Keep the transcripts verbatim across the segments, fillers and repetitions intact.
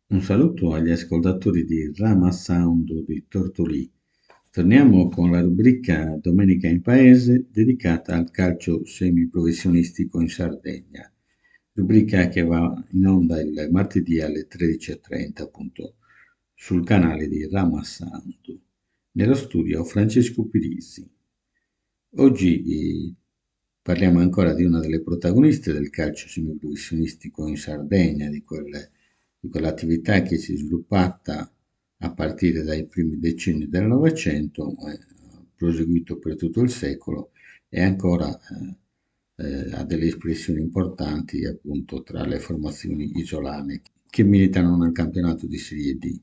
Un saluto agli ascoltatori di Rama Sound di Tortolì. Torniamo con la rubrica Domenica in Paese dedicata al calcio semiprofessionistico in Sardegna, rubrica che va in onda il martedì alle tredici e trenta appunto sul canale di Rama Sound. Nello studio Francesco Pirisi. Oggi eh, parliamo ancora di una delle protagoniste del calcio semiprofessionistico in Sardegna, di quelle di quell'attività che si è sviluppata a partire dai primi decenni del Novecento, eh, proseguito per tutto il secolo e ancora eh, eh, ha delle espressioni importanti appunto tra le formazioni isolane che militano nel campionato di Serie D.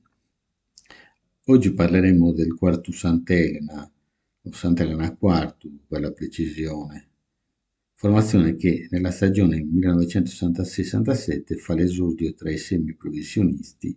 Oggi parleremo del quarto Sant'Elena, o Sant'Elena quarto per la precisione, formazione che nella stagione millenovecentosessantasei sessantasette fa l'esordio tra i semiprofessionisti.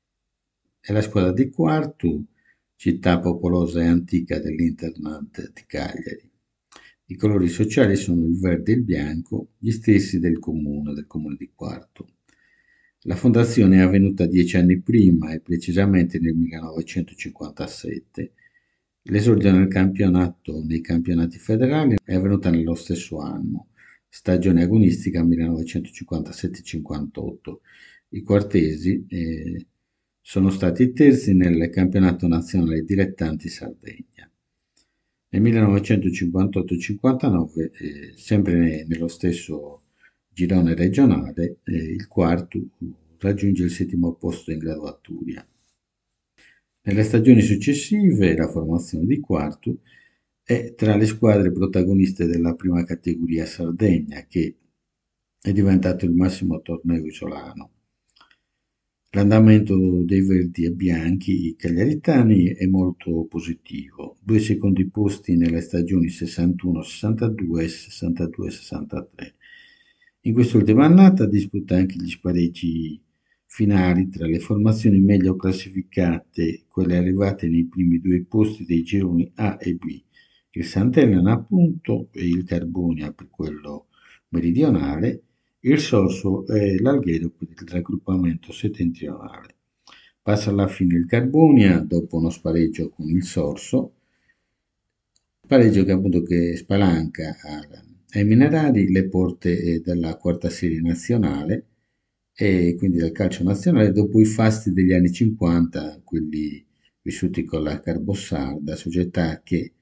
È la squadra di Quartu, città popolosa e antica dell'Interland di Cagliari. I colori sociali sono il verde e il bianco, gli stessi del comune, del comune di Quartu. La fondazione è avvenuta dieci anni prima e precisamente nel millenovecentocinquantasette. L'esordio nel campionato, nei campionati federali è avvenuta nello stesso anno, stagione agonistica millenovecentocinquantasette cinquantotto. I quartesi eh, sono stati terzi nel campionato nazionale dilettanti Sardegna. Nel millenovecentocinquantotto cinquantanove, eh, sempre ne- nello stesso girone regionale, eh, il quarto raggiunge il settimo posto in graduatoria. Nelle stagioni successive la formazione di quarto è tra le squadre protagoniste della prima categoria Sardegna, che è diventato il massimo torneo isolano. L'andamento dei verdi e bianchi cagliaritani è molto positivo, due secondi posti nelle stagioni sessantuno sessantadue e sessantadue sessantatré. In quest'ultima annata disputa anche gli spareggi finali tra le formazioni meglio classificate, quelle arrivate nei primi due posti dei gironi A e B, il Sant'Elena appunto e il Carbonia per quello meridionale, il Sorso e l'Alghero per il raggruppamento settentrionale. Passa alla fine il Carbonia dopo uno spareggio con il Sorso, spareggio che appunto che spalanca al- ai minerali le porte eh, della quarta serie nazionale e quindi del calcio nazionale dopo i fasti degli anni cinquanta, quelli vissuti con la Carbossarda, società che,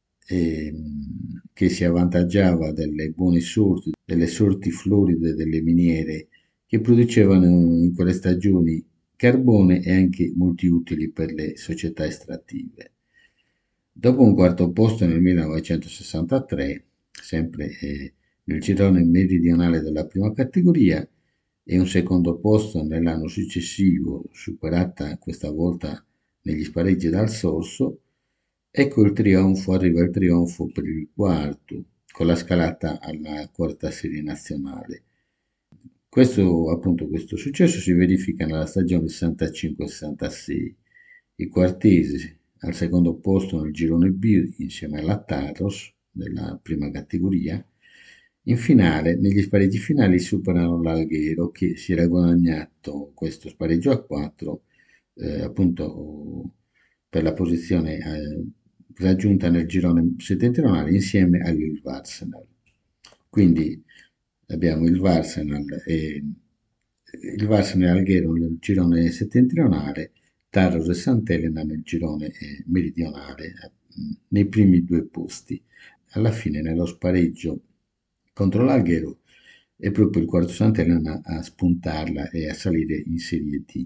ehm, che si avvantaggiava delle buone sorti, delle sorti floride delle miniere che producevano in quelle stagioni carbone e anche molti utili per le società estrattive. Dopo un quarto posto nel millenovecentosessantatré, sempre eh, nel girone meridionale della prima categoria, e un secondo posto nell'anno successivo, superata questa volta negli spareggi dal Sorso, ecco il trionfo, arriva il trionfo per il quarto, con la scalata alla quarta serie nazionale. Questo, appunto, questo successo si verifica nella stagione sessantacinque sessantasei. I quartesi al secondo posto nel girone B insieme alla Taros della prima categoria. In finale, negli spareggi finali superano l'Alghero che si era guadagnato questo spareggio a quattro eh, appunto per la posizione eh, raggiunta nel girone settentrionale insieme all'Ilvarsenal. Quindi abbiamo il Arsenal e il Arsenal Alghero nel girone settentrionale, Taros e Sant'Elena nel girone eh, meridionale, eh, nei primi due posti. Alla fine, nello spareggio contro l'Alghero, è proprio il quarto Sant'Elena a spuntarla e a salire in Serie D.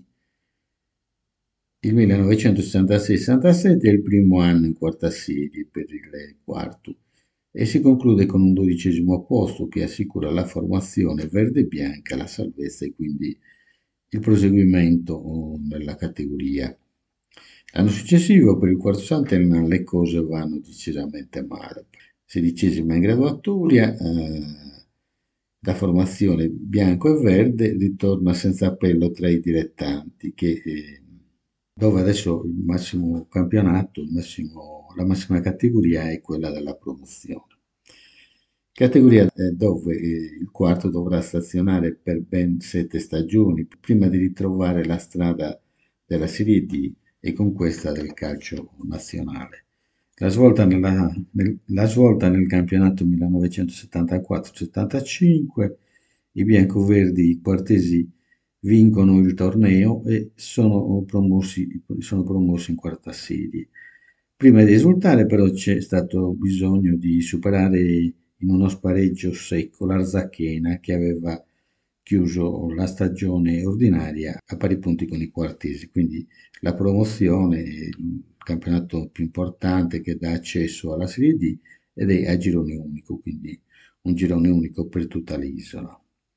Il millenovecentosessantasei sessantasette è il primo anno in quarta serie per il quarto e si conclude con un dodicesimo posto che assicura alla formazione verde-bianca la salvezza e quindi il proseguimento oh, nella categoria. L'anno successivo per il quarto Sant'Elena le cose vanno decisamente male. Sedicesima in graduatoria, eh, la formazione bianco e verde ritorna senza appello tra i dilettanti che eh, dove adesso il massimo campionato, il massimo- la massima categoria è quella della promozione. Categoria eh, dove eh, il quarto dovrà stazionare per ben sette stagioni prima di ritrovare la strada della Serie D e con questa del calcio nazionale. La svolta, nella- nel, la svolta nel campionato millenovecentosettantaquattro settantacinque, i biancoverdi quartesi vincono il torneo e sono promossi, sono promossi in quarta serie. Prima di esultare però c'è stato bisogno di superare in uno spareggio secco l'Arzachena che aveva chiuso la stagione ordinaria a pari punti con i quartesi, quindi la promozione è il campionato più importante che dà accesso alla Serie D ed è a girone unico, quindi un girone unico per tutta l'isola.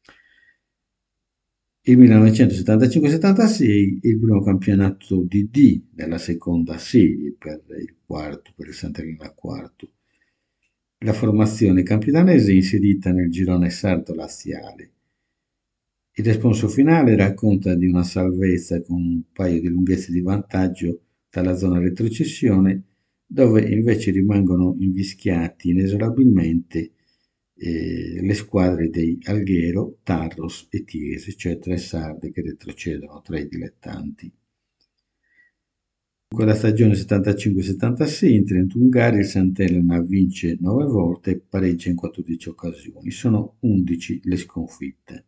Il millenovecentosettantacinque settantasei è il primo campionato di D nella seconda serie per il quarto, per il Sant'Elena quarto. La formazione capitanese è inserita nel girone sardo-laziale. Il responso finale racconta di una salvezza con un paio di lunghezze di vantaggio dalla zona retrocessione, dove invece rimangono invischiati inesorabilmente eh, le squadre dei Alghero, Tarros e Tiesi, cioè tre sarde che retrocedono tra i dilettanti. In quella stagione settantacinque settantasei in trentuno gare il Sant'Elena vince nove volte e pareggia in quattordici occasioni. Sono undici le sconfitte.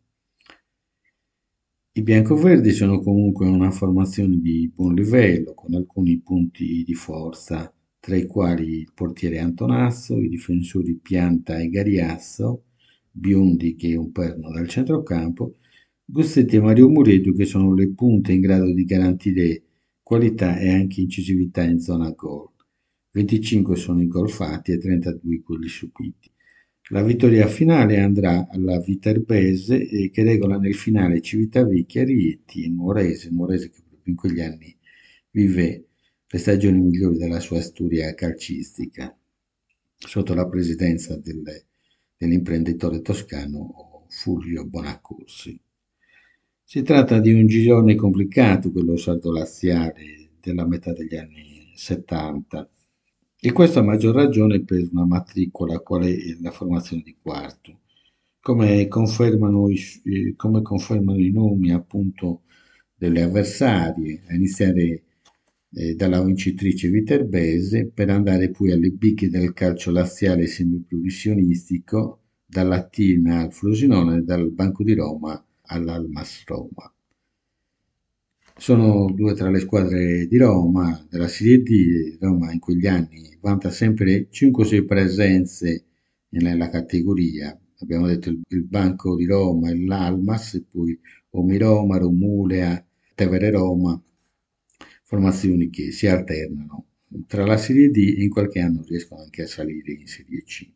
I biancoverdi sono comunque una formazione di buon livello, con alcuni punti di forza, tra i quali il portiere Antonazzo, i difensori Pianta e Gariasso, Biondi che è un perno dal centrocampo, Gussetti e Mario Muredu che sono le punte in grado di garantire qualità e anche incisività in zona gol. venticinque sono i gol fatti e trentadue quelli subiti. La vittoria finale andrà alla Viterbese eh, che regola nel finale Civitavecchia, Rieti e Nuorese, Nuorese che proprio in quegli anni vive le stagioni migliori della sua storia calcistica, sotto la presidenza del- dell'imprenditore toscano Fulvio Bonaccorsi. Si tratta di un girone complicato, quello sardo-laziale della metà degli anni settanta, e questo a maggior ragione per una matricola quale è la formazione di quarto. Come confermano i, eh, come confermano i nomi appunto delle avversarie, a iniziare eh, dalla vincitrice viterbese per andare poi alle big del calcio laziale semiprofessionistico, dal Latina al Frosinone, dal Banco di Roma all'Almas Roma. Sono due tra le squadre di Roma, della Serie D. Roma in quegli anni vanta sempre cinque sei presenze nella categoria. Abbiamo detto il, il Banco di Roma e l'Almas, e poi Omi Roma, Romulea, Tevere Roma, formazioni che si alternano tra la Serie D e in qualche anno riescono anche a salire in Serie C.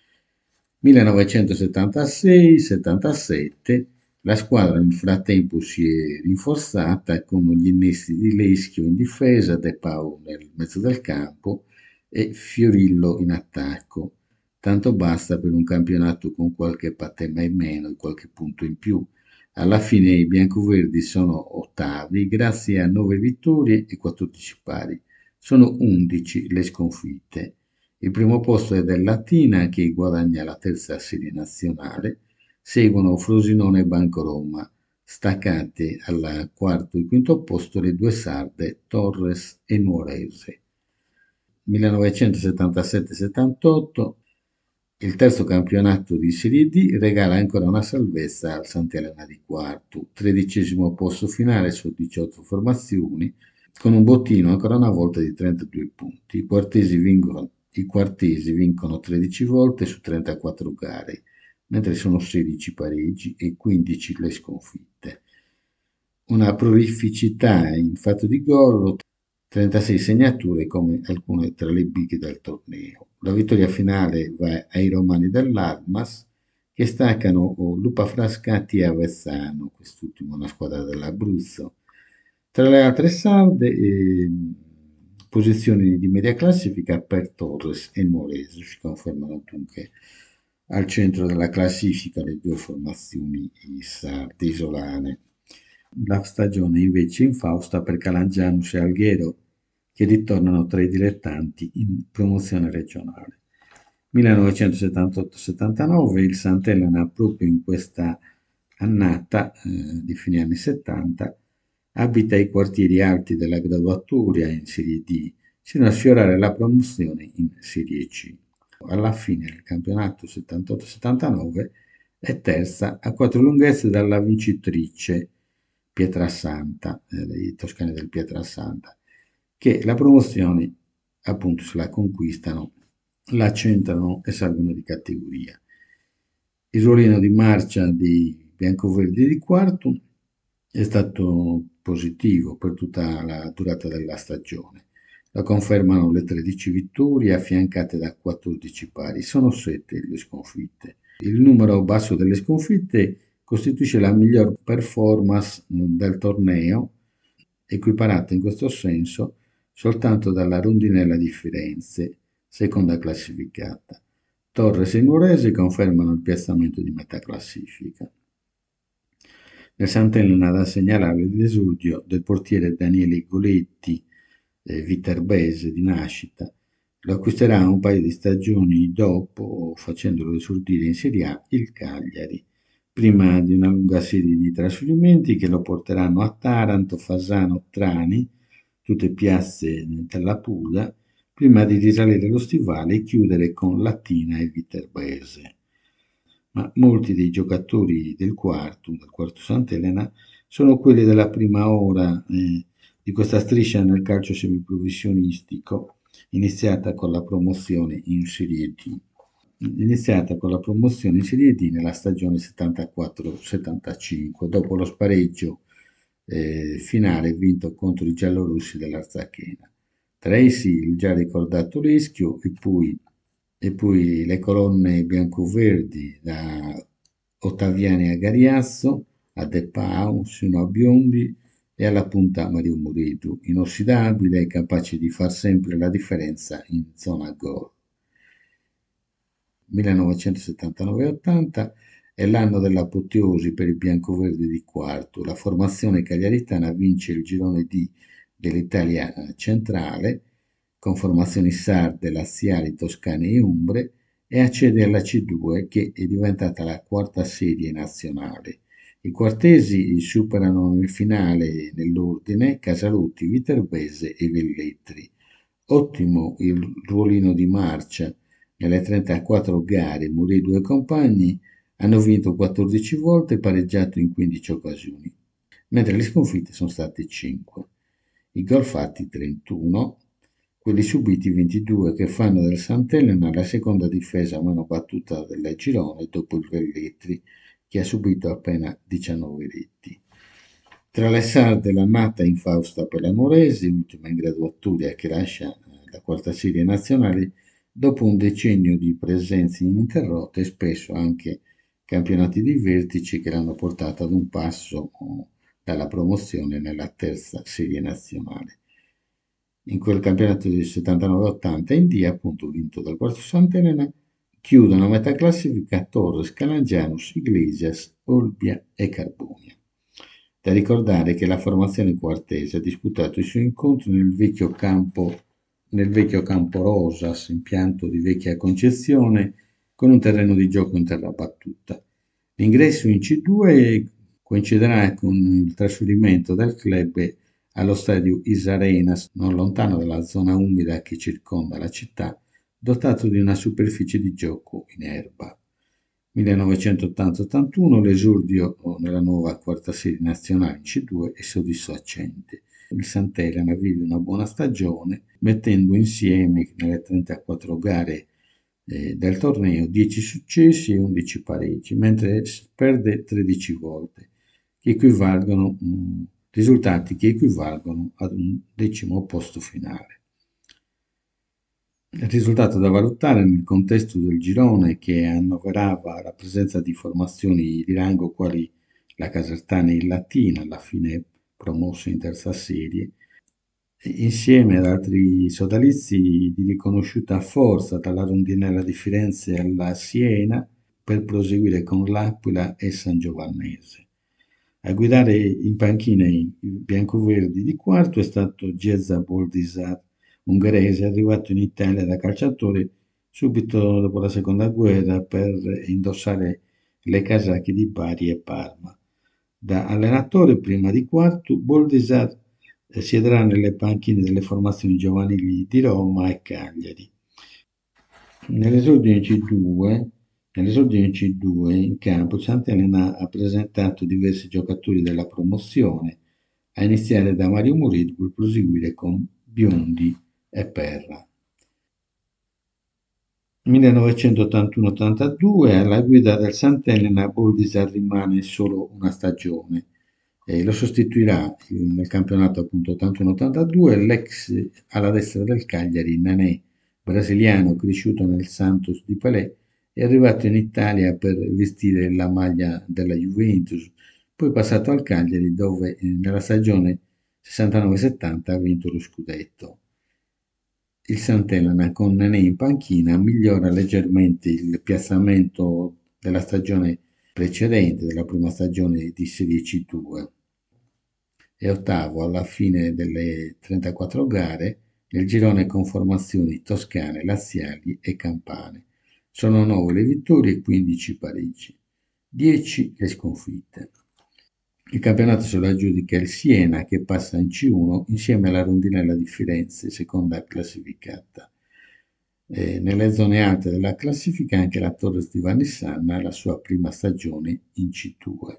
millenovecentosettantasei settantasette la squadra nel frattempo si è rinforzata con gli innesti di Leschio in difesa, De Paolo nel mezzo del campo e Fiorillo in attacco. Tanto basta per un campionato con qualche patema in meno e qualche punto in più. Alla fine i biancoverdi sono ottavi grazie a nove vittorie e quattordici pari. Sono undici le sconfitte. Il primo posto è del Latina che guadagna la terza serie nazionale, seguono Frosinone e Banco Roma, staccate al quarto e quinto posto le due sarde Torres e Nuorese. millenovecentosettantasette settantotto il terzo campionato di Serie D regala ancora una salvezza al Sant'Elena di Quartu, tredicesimo posto finale su diciotto formazioni, con un bottino ancora una volta di trentadue punti. I quartesi vincono, i quartesi vincono tredici volte su trentaquattro gare, mentre sono sedici pareggi e quindici le sconfitte. Una prolificità in fatto di gol, trentasei segnature come alcune tra le big del torneo. La vittoria finale va ai romani dell'Almas che staccano oh, Lupa Frascati e Avezzano, quest'ultimo una squadra dell'Abruzzo. Tra le altre salde, eh, posizioni di media classifica per Torres e Nuorese si confermano dunque al centro della classifica le due formazioni sarde isolane. La stagione invece infausta per Calangianus e Alghero che ritornano tra i dilettanti in promozione regionale. millenovecentosettantotto settantanove il Sant'Elena proprio in questa annata eh, di fine anni settanta abita i quartieri alti della graduatoria in Serie D sino a sfiorare la promozione in Serie C. Alla fine del campionato settantotto settantanove è terza a quattro lunghezze dalla vincitrice Pietrasanta, eh, i toscani del Pietrasanta, che la promozione appunto se la conquistano, la centrano e salgono di categoria. Il ruolino di marcia dei biancoverdi di quarto è stato positivo per tutta la durata della stagione. La confermano le tredici vittorie affiancate da quattordici pari, sono sette le sconfitte. Il numero basso delle sconfitte costituisce la miglior performance del torneo, equiparata in questo senso soltanto dalla Rondinella di Firenze, seconda classificata. Torres e Nuoresi confermano il piazzamento di metà classifica. Nel Sant'Elena da segnalare l'esordio del portiere Daniele Goletti, eh, viterbese di nascita. Lo acquisterà un paio di stagioni dopo, facendolo esordire in Serie A il Cagliari, prima di una lunga serie di trasferimenti che lo porteranno a Taranto, Fasano, Trani, tutte piazze della Puglia, prima di risalire lo stivale e chiudere con Latina e Viterbese. Ma molti dei giocatori del quarto, del quarto Sant'Elena, sono quelli della prima ora eh, di questa striscia nel calcio semiprofessionistico, iniziata con la promozione in Serie D. Iniziata con la promozione in Serie D nella stagione settantaquattro settantacinque, dopo lo spareggio eh, finale vinto contro i giallorossi dell'Arzachena. Tracy, il già ricordato Leschio, e poi, e poi le colonne biancoverdi da Ottaviani a Gariazzo, a De Pau, sino a Biondi e alla punta Mario Muretu, inossidabile e capace di far sempre la differenza in zona gol. millenovecentosettantanove ottanta è l'anno dell'apoteosi per i biancoverdi di quarto. La formazione cagliaritana vince il girone D dell'Italia centrale, con formazioni sarde, laziali, toscane e umbre, e accede alla C due, che è diventata la quarta serie nazionale. I quartesi superano nel finale nell'ordine Casalutti, Viterbese e Velletri. Ottimo il ruolino di marcia nelle trentaquattro gare. Muredu e compagni hanno vinto quattordici volte e pareggiato in quindici occasioni, mentre le sconfitte sono state cinque. I gol fatti trentuno, quelli subiti ventidue, che fanno del Sant'Elena la seconda difesa meno battuta del girone dopo il Velletri, che ha subito appena diciannove reti. Tra le sarde l'annata infausta per la Nuoresi, ultima in graduatoria che lascia la quarta serie nazionale dopo un decennio di presenze ininterrotte e spesso anche campionati di vertice che l'hanno portato ad un passo dalla promozione nella terza serie nazionale. In quel campionato del settantanove ottanta in D, appunto vinto dal quarto Sant'Elena, chiudono a metà classifica Torres, Calangianus, Iglesias, Olbia e Carbonia. Da ricordare che la formazione quartese ha disputato i suoi incontri nel vecchio campo, nel vecchio campo Rosas, impianto di vecchia concezione, con un terreno di gioco in terra battuta. L'ingresso in C due coinciderà con il trasferimento del club allo stadio Isarenas, non lontano dalla zona umida che circonda la città, dotato di una superficie di gioco in erba. millenovecentottanta ottantuno l'esordio nella nuova quarta serie nazionale in C due è soddisfacente. Il Sant'Elena vive una buona stagione, mettendo insieme nelle trentaquattro gare eh, del torneo dieci successi e undici pareggi, mentre perde tredici volte, che equivalgono, mh, risultati che equivalgono ad un decimo posto finale. Il risultato da valutare nel contesto del girone, che annoverava la presenza di formazioni di rango quali la Casertana e il Latina, alla fine promosso in terza serie, insieme ad altri sodalizi di riconosciuta forza, dalla Rondinella di Firenze alla Siena, per proseguire con l'Aquila e San Giovannese. A guidare in panchina i biancoverdi di quarto è stato Geza Boldisar, ungherese, arrivato in Italia da calciatore subito dopo la seconda guerra per indossare le casacche di Bari e Parma. Da allenatore prima di Quartu, Boldisar eh, siederà nelle panchine delle formazioni giovanili di Roma e Cagliari. Nell'esordio in C due, nell'esordio in C due in campo Sant'Elena ha presentato diversi giocatori della promozione, a iniziare da Mario Murid per proseguire con Biondi e Perra. millenovecentottantuno ottantadue alla guida del Sant'Elena Boldisar rimane solo una stagione. E lo sostituirà nel campionato appunto ottantuno ottantadue l'ex alla destra del Cagliari Nanè, brasiliano cresciuto nel Santos di Pelé, è arrivato in Italia per vestire la maglia della Juventus, poi passato al Cagliari dove eh, nella stagione sessantanove settanta ha vinto lo scudetto. Il Sant'Elena con Nenè in panchina migliora leggermente il piazzamento della stagione precedente, della prima stagione di Serie C due. È ottavo alla fine delle trentaquattro gare nel girone con formazioni toscane, laziali e campane. Sono nove le vittorie e quindici pareggi, dieci le sconfitte. Il campionato se lo aggiudica il Siena che passa in C uno insieme alla Rondinella di Firenze, seconda classificata. E nelle zone alte della classifica anche la Torres di Vannissanna, la sua prima stagione in C due.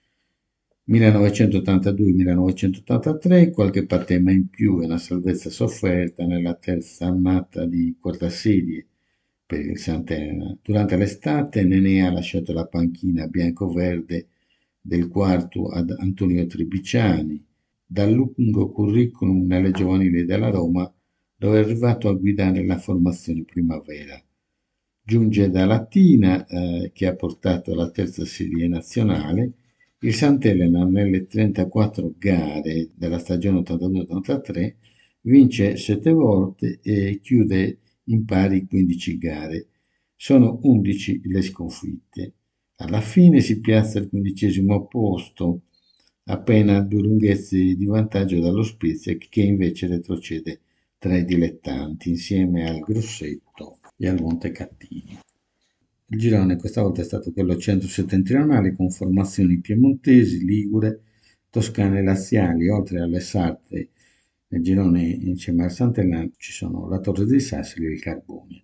millenovecentottantadue-millenovecentottantatré, qualche patema in più e una salvezza sofferta nella terza annata di quarta serie per il Sant'Elena. Durante l'estate Nenè ha lasciato la panchina bianco-verde del quarto ad Antonio Tribiciani. Dal lungo curriculum nelle giovanili della Roma, dove è arrivato a guidare la formazione primavera. Giunge da Latina, eh, che ha portato alla terza serie nazionale. Il Sant'Elena nelle trentaquattro gare della stagione ottantadue ottantatré vince sette volte e chiude in pari quindici gare. Sono undici le sconfitte. Alla fine si piazza al quindicesimo posto, appena due lunghezze di vantaggio dallo Spezia, che invece retrocede tra i dilettanti insieme al Grosseto e al Montecattini. Il girone questa volta è stato quello centro-settentrionale con formazioni piemontesi, ligure, toscane e laziali, oltre alle sarte nel girone insieme al Sant'Elena ci sono la Torre dei Sassari e il Carbone.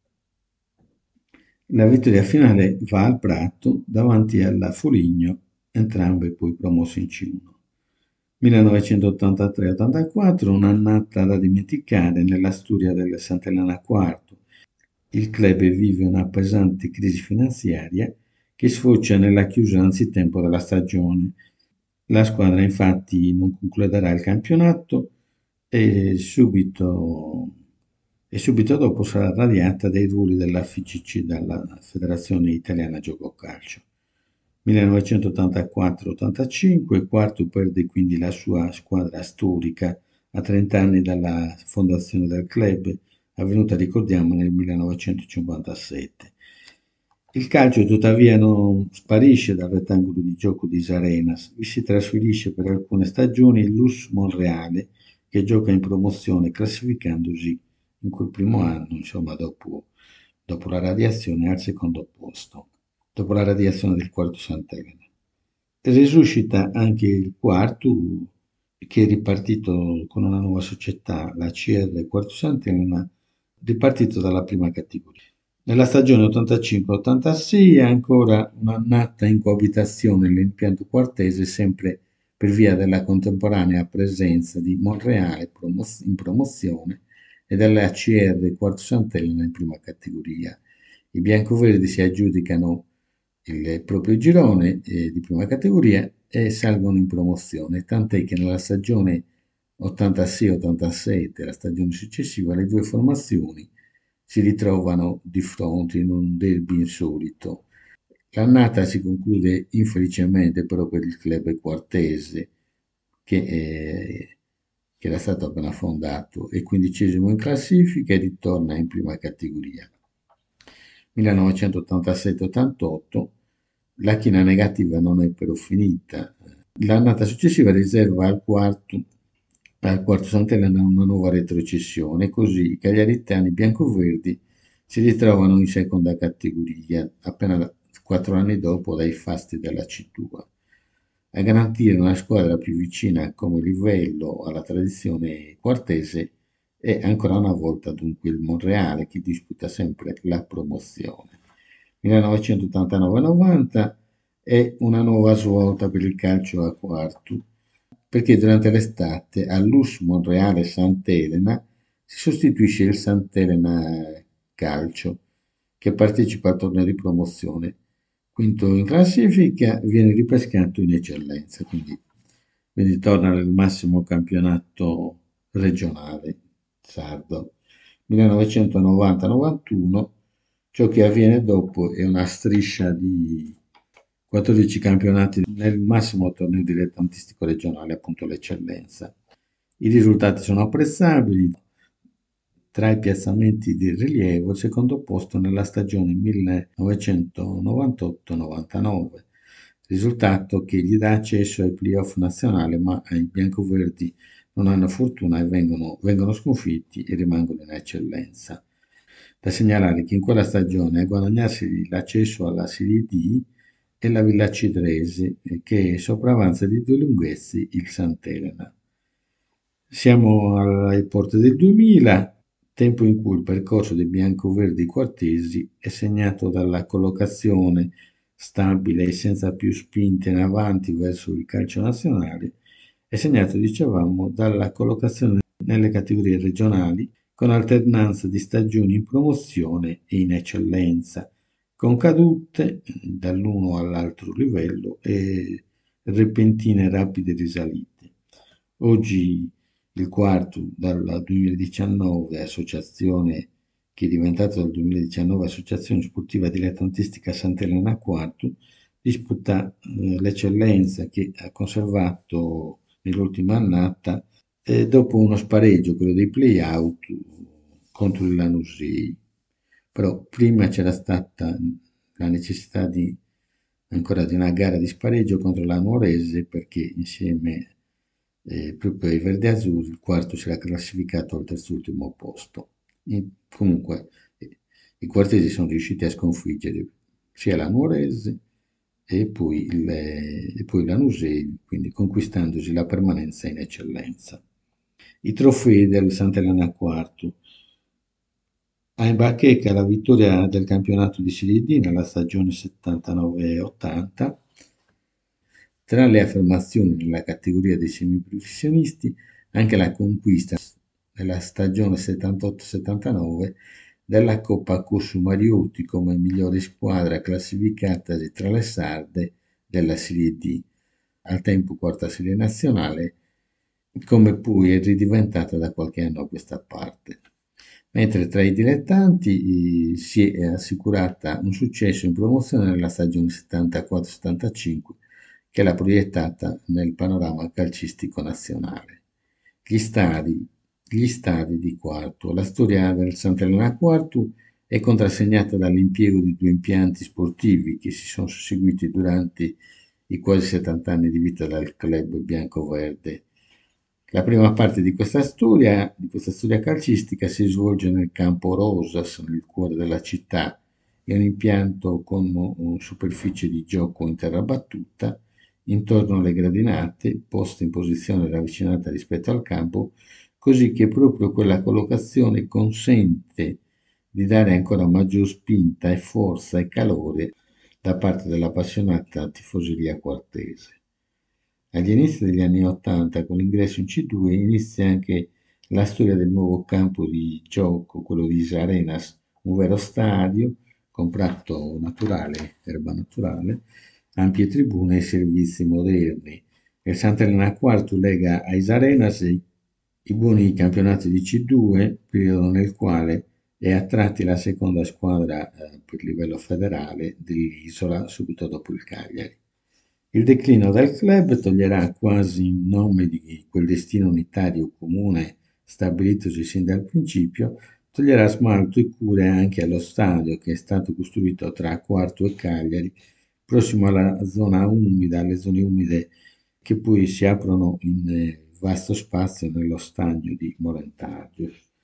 La vittoria finale va al Prato davanti alla Foligno, entrambe poi promosse in C uno. millenovecentottantatré ottantaquattro, un'annata da dimenticare nella storia del Sant'Elena quarto. Il club vive una pesante crisi finanziaria che sfocia nella chiusura anzitempo della stagione. La squadra infatti non concluderà il campionato e subito, e subito dopo sarà radiata dai ruoli della F I G C, dalla Federazione Italiana Gioco Calcio. millenovecentottantaquattro ottantacinque, Quartu perde quindi la sua squadra storica a trenta anni dalla fondazione del club, avvenuta, ricordiamo, nel millenovecentocinquantasette. Il calcio tuttavia non sparisce dal rettangolo di gioco di Sarenas, vi si trasferisce per alcune stagioni il Lus Monreale, che gioca in promozione classificandosi in quel primo anno, insomma dopo, dopo la radiazione, al secondo posto, dopo la radiazione del quarto Sant'Elena. Risuscita anche il quarto, che è ripartito con una nuova società, la C R Quarto Sant'Elena, ripartito dalla prima categoria. Nella stagione ottantacinque ottantasei è ancora un'annata in coabitazione nell'impianto quartese, sempre per via della contemporanea presenza di Monreale in promozione e della C R Quarto Sant'Elena in prima categoria. I biancoverdi si aggiudicano il proprio girone eh, di prima categoria e salgono in promozione, tant'è che nella stagione ottantasei ottantasette, la stagione successiva, le due formazioni si ritrovano di fronte in un derby insolito. L'annata si conclude infelicemente però per il club quartese, che, eh, che era stato appena fondato, è quindicesimo in classifica e ritorna in prima categoria. millenovecentottantasette ottantotto, la china negativa non è però finita. L'annata successiva riserva al quarto, al quarto Sant'Elena una nuova retrocessione, così i cagliaritani biancoverdi si ritrovano in seconda categoria appena quattro anni dopo dai fasti della C due. A garantire una squadra più vicina come livello alla tradizione quartese è ancora una volta dunque il Monreale che disputa sempre la promozione. millenovecentottantanove novanta è una nuova svolta per il calcio a quarto, perché durante l'estate all'U S Monreale Sant'Elena si sostituisce il Sant'Elena Calcio, che partecipa al torneo di promozione. Quinto in classifica, viene ripescato in eccellenza, quindi, quindi torna nel massimo campionato regionale sardo. millenovecentonovanta novantuno, ciò che avviene dopo è una striscia di quattordici campionati nel massimo torneo dilettantistico regionale, appunto l'eccellenza. I risultati sono apprezzabili. Tra i piazzamenti di rilievo, il secondo posto nella stagione millenovecentonovantotto novantanove, risultato che gli dà accesso ai playoff nazionali, ma i biancoverdi non hanno fortuna e vengono, vengono sconfitti e rimangono in eccellenza. Da segnalare che in quella stagione a guadagnarsi l'accesso alla Serie D è la Villa Cidrese, che sopravanza di due lunghezze il Sant'Elena. Siamo alle porte del duemila, tempo in cui il percorso dei biancoverdi quartesi è segnato dalla collocazione stabile e senza più spinte in avanti verso il calcio nazionale, è segnato, dicevamo, dalla collocazione nelle categorie regionali con alternanza di stagioni in promozione e in eccellenza, con cadute dall'uno all'altro livello e repentine rapide risalite. Oggi il quarto dal duemiladiciannove associazione che è diventata dal duemiladiciannove Associazione Sportiva Dilettantistica Sant'Elena Quartu, disputa eh, l'eccellenza che ha conservato nell'ultima annata eh, dopo uno spareggio, quello dei play-out contro il Lanusei. Però prima c'era stata la necessità di ancora di una gara di spareggio contro la Nuorese perché insieme eh, proprio ai Verde Azzurri il quarto si era classificato al terzultimo posto. E comunque eh, i quartesi sono riusciti a sconfiggere sia la Nuorese e poi, il, e poi la Nusei, quindi conquistandosi la permanenza in eccellenza. I trofei del Sant'Elena Quartu. A in bacheca la vittoria del campionato di Serie D nella stagione settantanove ottanta. Tra le affermazioni nella categoria dei semiprofessionisti, anche la conquista nella stagione settantotto settantanove della Coppa Cossu Mariotti come migliore squadra classificatasi tra le sarde della Serie D, al tempo quarta serie nazionale, come poi è ridiventata da qualche anno a questa parte. Mentre tra i dilettanti eh, si è assicurata un successo in promozione nella stagione settantaquattro settantacinque che l'ha proiettata nel panorama calcistico nazionale. Gli stadi, gli stadi di Quartu. La storia del Sant'Elena Quartu è contrassegnata dall'impiego di due impianti sportivi che si sono susseguiti durante i quasi settanta anni di vita del club bianco-verde. La prima parte di questa storia, di questa storia calcistica si svolge nel campo Rosas, nel cuore della città. È un impianto con una superficie di gioco in terra battuta, intorno alle gradinate, poste in posizione ravvicinata rispetto al campo, così che proprio quella collocazione consente di dare ancora maggior spinta e forza e calore da parte dell'appassionata tifoseria quartese. Agli inizi degli anni ottanta, con l'ingresso in C due, inizia anche la storia del nuovo campo di gioco, quello di Isarenas, un vero stadio con prato naturale, erba naturale, ampie tribune e servizi moderni. Il Sant'Elena Quartu lega a Isarenas i, i buoni campionati di C due, periodo nel quale è a tratti la seconda squadra eh, per livello federale dell'isola subito dopo il Cagliari. Il declino del club toglierà quasi in nome di quel destino unitario comune stabilitosi sin dal principio, toglierà smalto e cure anche allo stadio che è stato costruito tra Quartu e Cagliari, prossimo alla zona umida, alle zone umide che poi si aprono in eh, vasto spazio nello stagno di Molentaggio.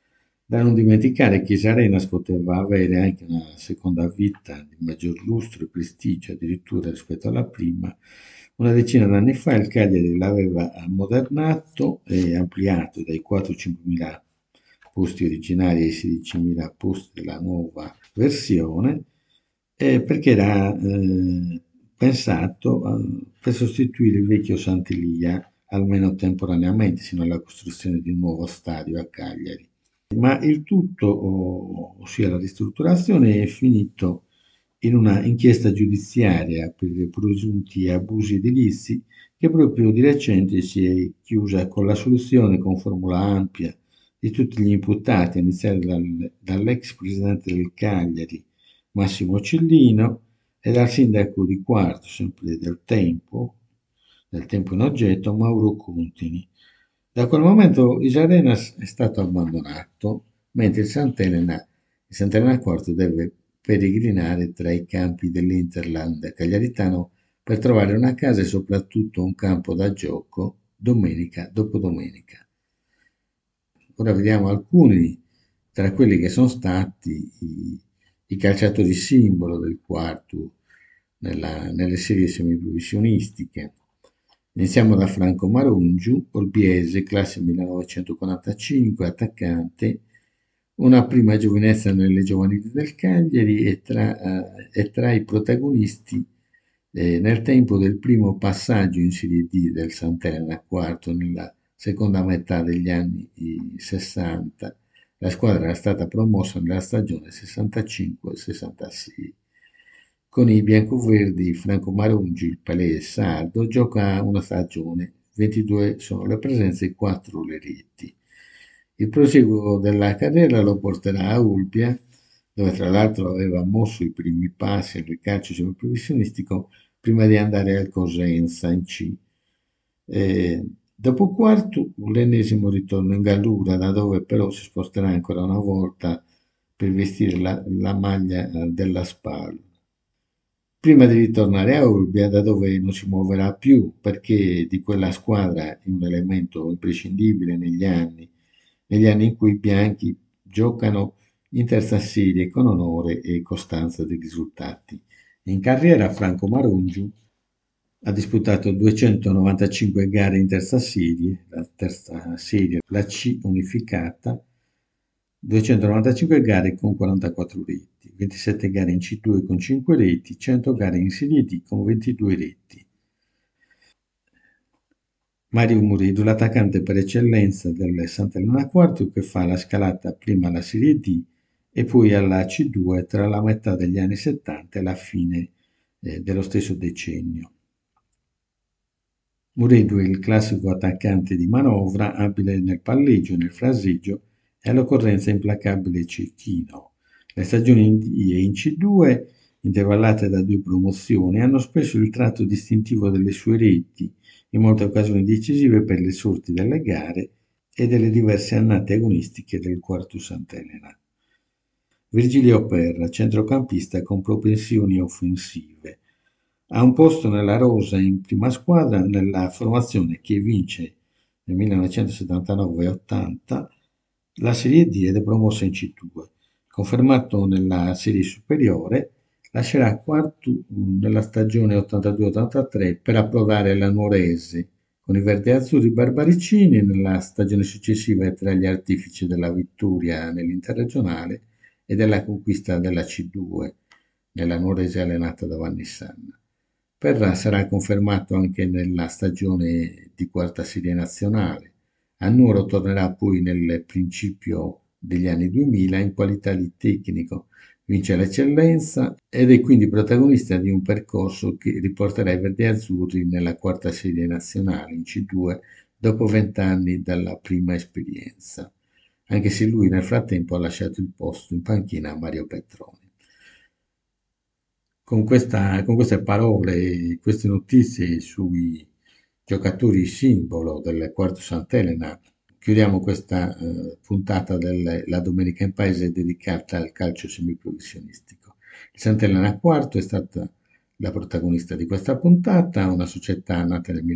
Da non dimenticare che Isarenas poteva avere anche una seconda vita di maggior lustro e prestigio addirittura rispetto alla prima. Una decina d'anni fa il Cagliari l'aveva ammodernato e ampliato dai quattro cinque mila posti originari ai sedicimila posti della nuova versione, eh, perché era eh, pensato eh, per sostituire il vecchio Sant'Elia, almeno temporaneamente, sino alla costruzione di un nuovo stadio a Cagliari. Ma il tutto, o- ossia la ristrutturazione, è finito in una inchiesta giudiziaria per i presunti abusi edilizi che proprio di recente si è chiusa con l'assoluzione con formula ampia di tutti gli imputati, a iniziare dal- dall'ex presidente del Cagliari, Massimo Cellino, e dal sindaco di Quarto, sempre del tempo, del tempo in oggetto, Mauro Contini. Da quel momento Isarenas è stato abbandonato, mentre il Sant'Elena, il Sant'Elena Quarto deve peregrinare tra i campi dell'Interland cagliaritano per trovare una casa e soprattutto un campo da gioco domenica dopo domenica. Ora vediamo alcuni tra quelli che sono stati i, i calciatori simbolo del quarto nella- nelle serie semiprofessionistiche. Iniziamo da Franco Marungiu, Olbiese, classe millenovecentoquarantacinque, attaccante, una prima giovinezza nelle giovanili del Cagliari e tra, eh, è tra i protagonisti eh, nel tempo del primo passaggio in Serie D del Sant'Elena, quarto nella seconda metà degli anni sessanta. La squadra era stata promossa nella stagione sessantacinque sessantasei. Con i biancoverdi Franco Marungi, il palese sardo, gioca una stagione, ventidue sono le presenze e quattro le reti. Il proseguo della carriera lo porterà a Ulpia, dove tra l'altro aveva mosso i primi passi nel calcio semiprofessionistico prima di andare al Cosenza in C. Eh, dopo quarto, l'ennesimo ritorno in Gallura, da dove però si sposterà ancora una volta per vestire la, la maglia eh, della SPAL. Prima di ritornare a Olbia, da dove non si muoverà più, perché di quella squadra è un elemento imprescindibile negli anni, negli anni in cui i bianchi giocano in terza serie con onore e costanza dei risultati. In carriera Franco Marungiu ha disputato duecentonovantacinque gare in terza serie, la terza serie, la C unificata, duecentonovantacinque gare con quarantaquattro reti, ventisette gare in C due con cinque reti, cento gare in Serie D con ventidue reti. Mario Murillo, l'attaccante per eccellenza del Sant'Elena Quarto che fa la scalata prima alla Serie D e poi alla C due tra la metà degli anni settanta e la fine eh, dello stesso decennio. Murillo è il classico attaccante di manovra, abile nel palleggio e nel fraseggio e all'occorrenza implacabile cecchino. Le stagioni in D e in C due, intervallate da due promozioni, hanno spesso il tratto distintivo delle sue reti, in molte occasioni decisive per le sorti delle gare e delle diverse annate agonistiche del quarto Sant'Elena. Virgilio Perra, centrocampista con propensioni offensive. Ha un posto nella rosa in prima squadra nella formazione che vince nel millenovecentosettantanove ottanta la Serie D ed è promossa in C due. Confermato nella serie superiore, lascerà quarto nella stagione ottantadue ottantatré per approdare alla Nuorese con i verde-azzurri barbaricini nella stagione successiva è tra gli artefici della vittoria nell'interregionale e della conquista della C due nella Nuorese allenata da Vanni Sanna. Perra sarà confermato anche nella stagione di quarta serie nazionale. A Nuoro tornerà poi nel principio degli anni duemila in qualità di tecnico, vince l'eccellenza ed è quindi protagonista di un percorso che riporterà i verdi-azzurri nella quarta serie nazionale in C due dopo vent'anni dalla prima esperienza, anche se lui nel frattempo ha lasciato il posto in panchina a Mario Petroni. Con, questa, con queste parole e queste notizie sui giocatori simbolo del quarto Sant'Elena, chiudiamo questa eh, puntata della Domenica in Paese dedicata al calcio semiprofessionistico. Il Sant'Elena Quarto è stata la protagonista di questa puntata, una società nata nel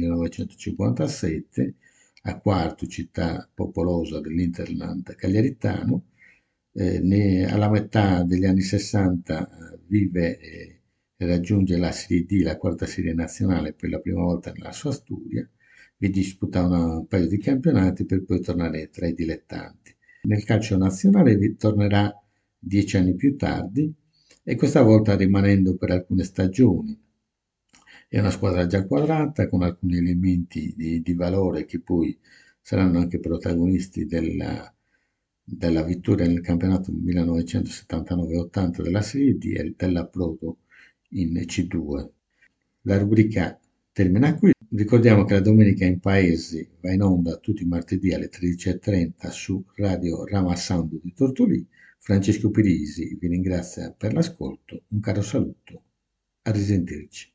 millenovecentocinquantasette a Quarto, città popolosa dell'Interland cagliaritano, eh, ne- alla metà degli anni sessanta eh, vive e raggiunge la Serie D, la quarta serie nazionale, per la prima volta nella sua storia. Vi disputa una- un paio di campionati per poi tornare tra i dilettanti. Nel calcio nazionale vi- tornerà dieci anni più tardi e questa volta rimanendo per alcune stagioni. È una squadra già quadrata con alcuni elementi di, di valore che poi saranno anche protagonisti della, della vittoria nel campionato millenovecentosettantanove ottanta della Serie D e dell'approdo in C due. La rubrica termina qui. Ricordiamo che la domenica in paese va in onda tutti i martedì alle tredici e trenta su Radio Rama Sound di Tortolì. Francesco Pirisi vi ringrazia per l'ascolto. Un caro saluto. A risentirci.